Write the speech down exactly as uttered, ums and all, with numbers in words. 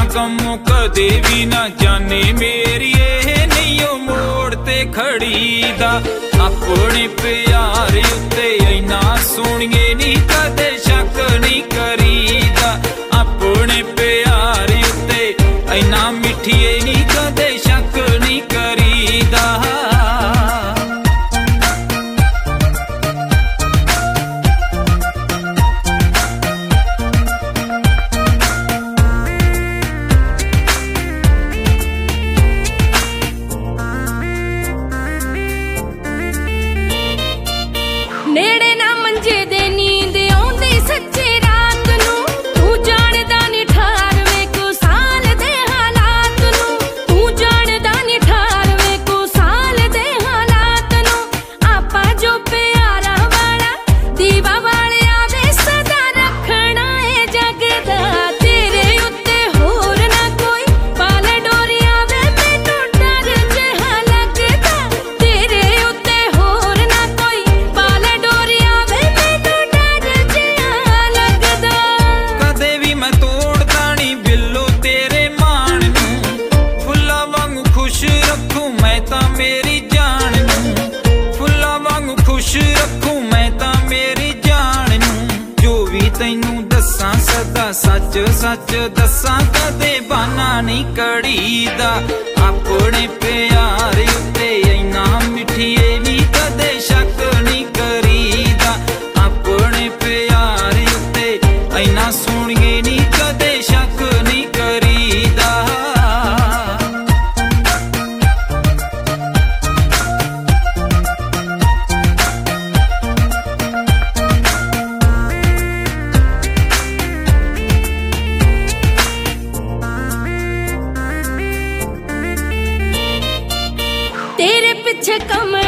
कमों कदे भी ना जाने मेरी ये नहीं ओ मोड़ ते खड़ी दा अपने प्यार उत्ते इना सोहणिए नी कदे शक नहीं करीदा अपने प्यार उत्ते इना मिठिए नी कदे शक नहीं करीदा नेड़े ना मंजे दे नींद आउंदी सच्चे रात नू तू जानदा नी ठारवे को साल दे हालात नू तू जानदा नी ठारवे को साल दे हालात नू आपा जो प्यारा वाला दीवा वाले आवे सदा रखना है जग दा तेरे उत्ते होर ना कोई पाल डोरी आवे मैनू डर जिहा लगदा तेरे उत्ते होर ना कोई पाल डोरी आवे मैनू डर जिहा लगदा कदे भी मैं तोड़दा नी बिल्लो तेरे मान नू फुल्ला वांगू खुश रखूं मैं तां मेरी जान नू फुल्ला वांगू खुश रखूं मैं तां मेरी जान नू जो भी तैनू दस्सां सदा सच सच दस्सां कदे बहाना नहीं कड़ीदा अपने प्यार उत्ते इना मिठिए नी कदे शक नहीं करीदा अपने प्यार उत्ते इना सोहणिए नी कदे शक नहीं करीदा तेरे पिछे कम